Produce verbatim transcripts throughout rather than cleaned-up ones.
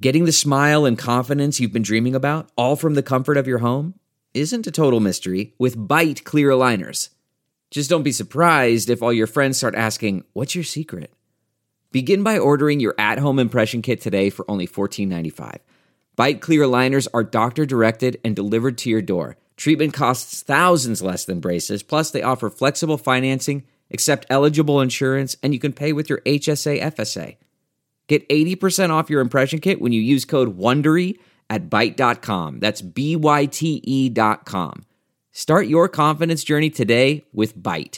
Getting the smile and confidence you've been dreaming about, all from the comfort of your home, isn't a total mystery with Byte clear aligners. Just don't be surprised if all your friends start asking, "What's your secret?" Begin by ordering your at-home impression kit today for only fourteen ninety-five. Byte clear aligners are doctor-directed and delivered to your door. Treatment costs thousands less than braces, plus they offer flexible financing, accept eligible insurance, and you can pay with your H S A F S A. Get eighty percent off your impression kit when you use code WONDERY at byte dot com. That's B Y T E dot com. Start your confidence journey today with Byte.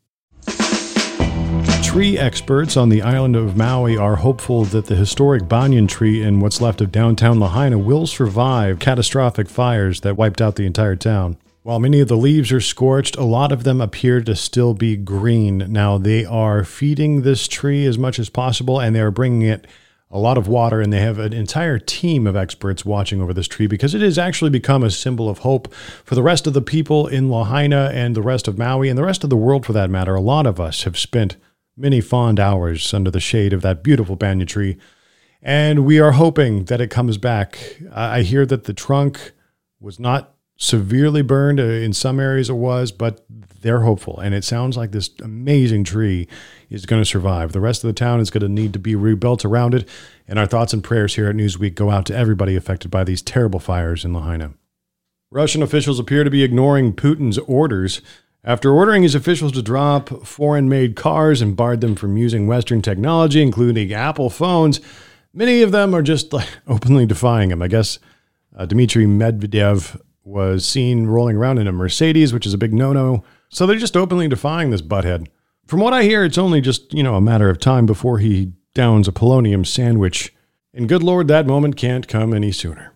Tree experts on the island of Maui are hopeful that the historic banyan tree in what's left of downtown Lahaina will survive catastrophic fires that wiped out the entire town. While many of the leaves are scorched, a lot of them appear to still be green. Now, they are feeding this tree as much as possible, and they are bringing it a lot of water, and they have an entire team of experts watching over this tree because it has actually become a symbol of hope for the rest of the people in Lahaina and the rest of Maui and the rest of the world for that matter. A lot of us have spent many fond hours under the shade of that beautiful banyan tree, and we are hoping that it comes back. I hear that the trunk was not severely burned. In some areas it was, but they're hopeful, and it sounds like this amazing tree is going to survive. The rest of the town is going to need to be rebuilt around it, and our thoughts and prayers here at Newsweek go out to everybody affected by these terrible fires in Lahaina. Russian officials appear to be ignoring Putin's orders. After ordering his officials to drop foreign-made cars and barred them from using Western technology, including Apple phones, many of them are just like, openly defying him. I guess uh, Dmitry Medvedev was seen rolling around in a Mercedes, which is a big no-no. So they're just openly defying this butthead. From what I hear, it's only just, you know, a matter of time before he downs a polonium sandwich. And good Lord, that moment can't come any sooner.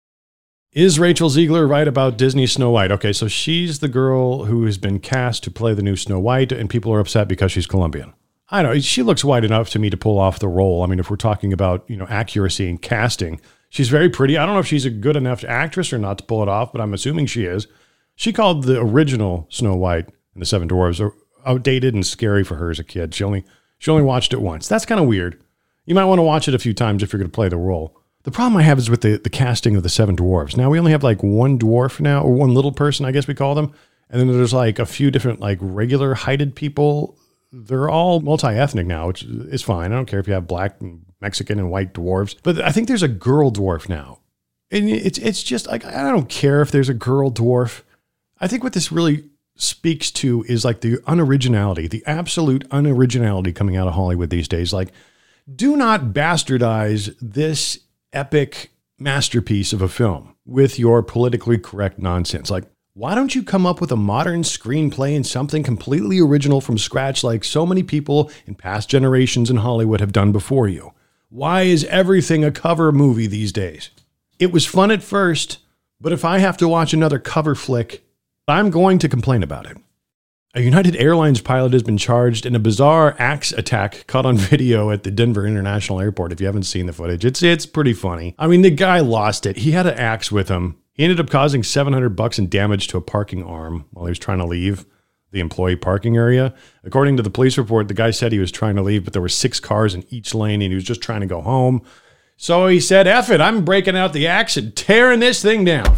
Is Rachel Ziegler right about Disney Snow White? Okay, so she's the girl who has been cast to play the new Snow White, and people are upset because she's Colombian. I know, she looks white enough to me to pull off the role. I mean, if we're talking about, you know, accuracy in casting, she's very pretty. I don't know if she's a good enough actress or not to pull it off, but I'm assuming she is. She called the original Snow White and the Seven Dwarfs outdated and scary for her as a kid. She only she only watched it once. That's kind of weird. You might want to watch it a few times if you're going to play the role. The problem I have is with the, the casting of the Seven Dwarfs. Now we only have like one dwarf now, or one little person, I guess we call them. And then there's like a few different like regular heighted people. They're all multi-ethnic now, which is fine. I don't care if you have black and Mexican and white dwarves. But I think there's a girl dwarf now. And it's it's just like, I don't care if there's a girl dwarf. I think what this really speaks to is like the unoriginality, the absolute unoriginality coming out of Hollywood these days. Like, do not bastardize this epic masterpiece of a film with your politically correct nonsense. Like, why don't you come up with a modern screenplay and something completely original from scratch like so many people in past generations in Hollywood have done before you? Why is everything a cover movie these days? It was fun at first, but if I have to watch another cover flick, I'm going to complain about it. A United Airlines pilot has been charged in a bizarre axe attack caught on video at the Denver International Airport. If you haven't seen the footage, it's it's pretty funny. I mean, the guy lost it. He had an axe with him. He ended up causing seven hundred bucks in damage to a parking arm while he was trying to leave the employee parking area. According to the police report, the guy said he was trying to leave, but there were six cars in each lane and he was just trying to go home. So he said, F it, I'm breaking out the axe and tearing this thing down.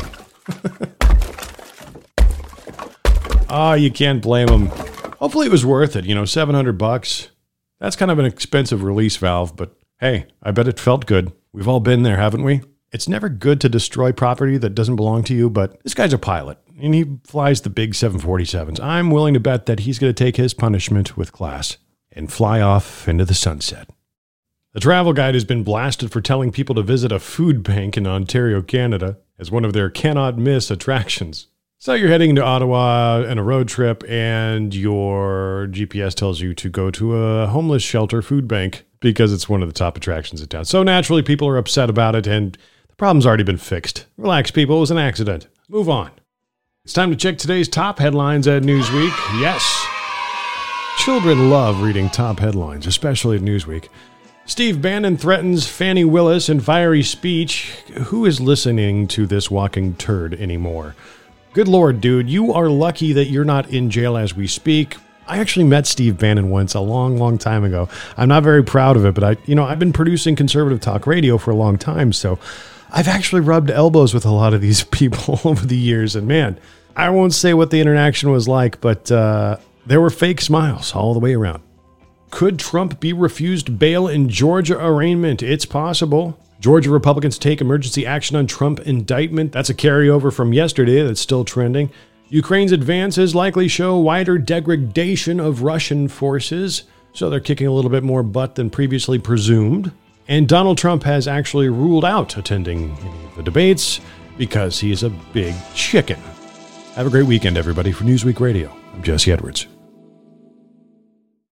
Oh, you can't blame him. Hopefully it was worth it. You know, seven hundred bucks. That's kind of an expensive release valve, but hey, I bet it felt good. We've all been there, haven't we? It's never good to destroy property that doesn't belong to you, but this guy's a pilot, and he flies the big seven forty-sevens. I'm willing to bet that he's going to take his punishment with class and fly off into the sunset. The travel guide has been blasted for telling people to visit a food bank in Ontario, Canada, as one of their cannot-miss attractions. So you're heading to Ottawa on a road trip, and your G P S tells you to go to a homeless shelter food bank because it's one of the top attractions in town. So naturally, people are upset about it, and the problem's already been fixed. Relax, people. It was an accident. Move on. It's time to check today's top headlines at Newsweek. Yes. Children love reading top headlines, especially at Newsweek. Steve Bannon threatens Fannie Willis in fiery speech. Who is listening to this walking turd anymore? Good Lord, dude, you are lucky that you're not in jail as we speak. I actually met Steve Bannon once a long, long time ago. I'm not very proud of it, but I, you know, I've been producing conservative talk radio for a long time, so I've actually rubbed elbows with a lot of these people over the years, and man, I won't say what the interaction was like, but uh, there were fake smiles all the way around. Could Trump be refused bail in Georgia arraignment? It's possible. Georgia Republicans take emergency action on Trump indictment. That's a carryover from yesterday that's still trending. Ukraine's advances likely show wider degradation of Russian forces, so they're kicking a little bit more butt than previously presumed. And Donald Trump has actually ruled out attending any of the debates because he is a big chicken. Have a great weekend, everybody. For Newsweek Radio, I'm Jesse Edwards.